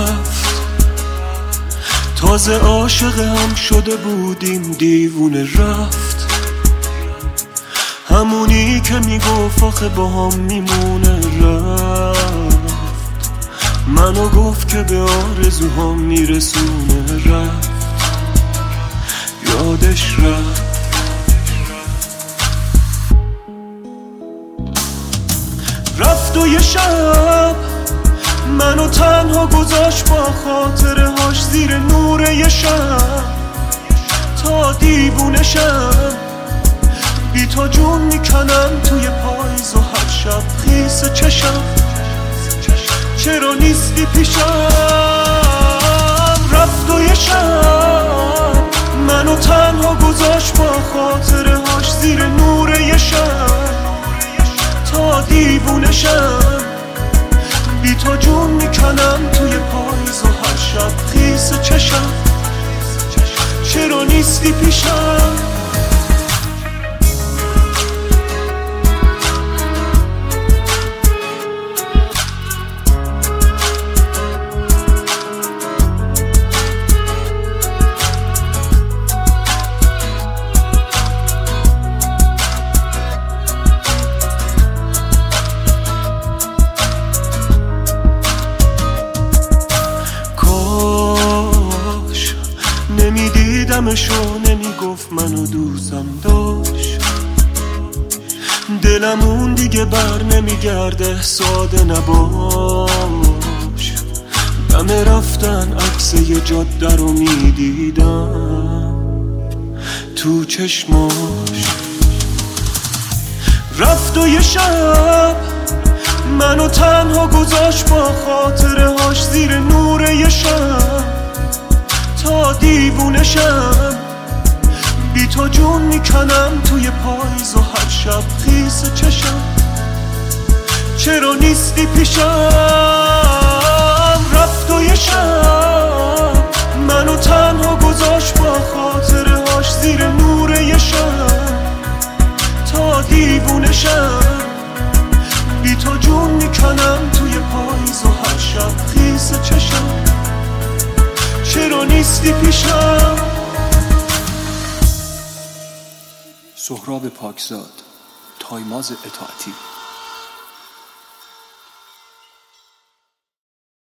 رفت، تازه عاشق هم شده بودیم دیوونه رفت. همونی که میگفت آخه با هم میمونه رفت، منو گفت که به آرزوهام میرسونه رفت، یادش رفت. رفت و یه شب منو تنها گذاشت با خاطره هاش زیر نور یه شب، تا دیوونه شم بی تو جون میکنم توی پاییز و هر شب خیس چشم چرا نیستی پیشم. رفت و یه شب منو تنها گذاشت با خاطره هاش زیر نور یه شب، تا دیوونه شم بی تو جون میکنم توی پاییز و هر شب خیس چشم چرا نیستی پیشم. نمیدیدمشو نمیگفت منو دوستم داشت، دلمون دیگه بر نمیگرده ساده نباش. دم رفتن عکس یه جاده رو میدیدم تو چشماش. رفت و یه شب منو تنها گذاشت با خاطره هاش زیر نور یه شب، تا دیوونه شم بی تو جون میکنم توی پاییز و هر شب خیس چشم چرا نیستی پیشم. رفت و یه شب منو تنها گذاشت با خاطره هاش زیر نور یه شب، تا دیوونه شم بی تو جون میکنم توی پاییز و هر شب خیس چشم چرا نیستی پیشم. سهراب پاکزاد، تایماز اطاعتی.